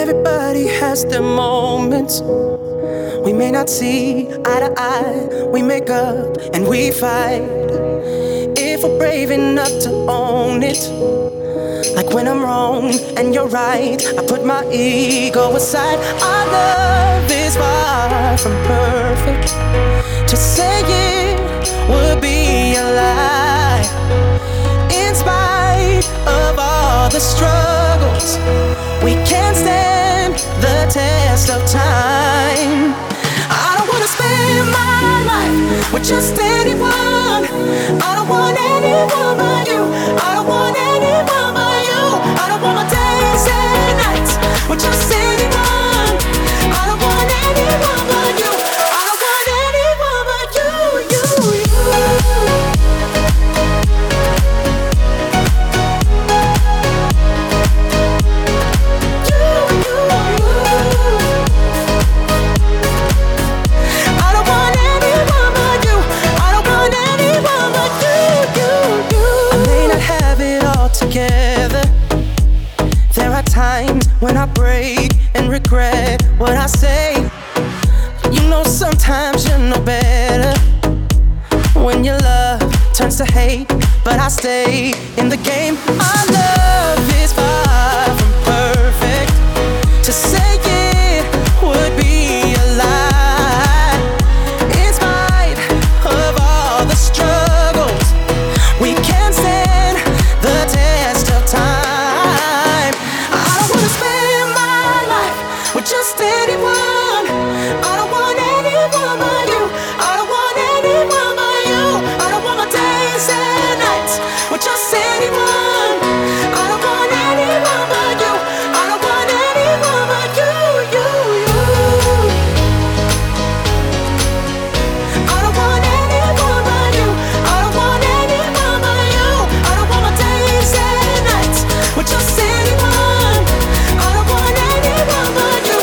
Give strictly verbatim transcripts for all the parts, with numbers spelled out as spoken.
Everybody has their moments. We may not see eye to eye. We make up and we fight. If we're brave enough to own it, like when I'm wrong and you're right, I put my ego aside. Our love is far from perfect. To say it would be a lie. In spite of all the struggles, we can't stand the test of time. I don't wanna spend my life with just anyone. I don't want anyone but you. I don't want anyone but you. I don't want my days and nights with just anyone. I don't want anyone but you. I don't want anyone but you, you, you. There are times when I break and regret what I say. You know sometimes you know better when your love turns to hate, but I stay in the game. Our love is far from perfect. To say it would be a lie. In spite of all the struggles, we can't stand the test of time. Just anyone. I don't want anyone but you. I don't want anyone but you. I don't want my days and nights with just anyone. I don't want anyone but you. I don't want anyone but you, you, you. I don't want anyone but you. I don't want anyone but you. I don't want my days and nights with just anyone. I don't want anyone but you.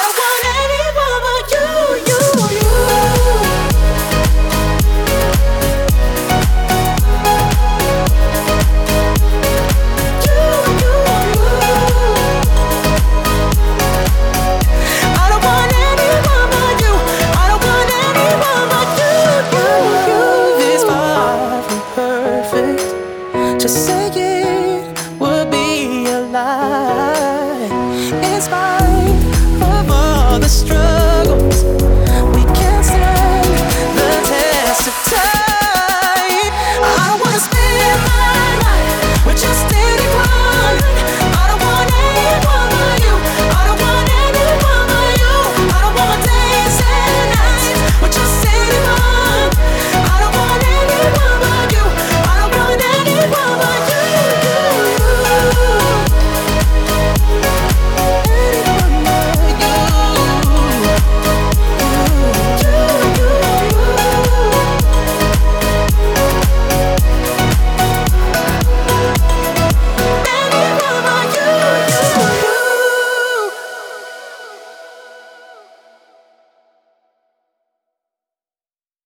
To say it would be a lie. In spite of all the struggles,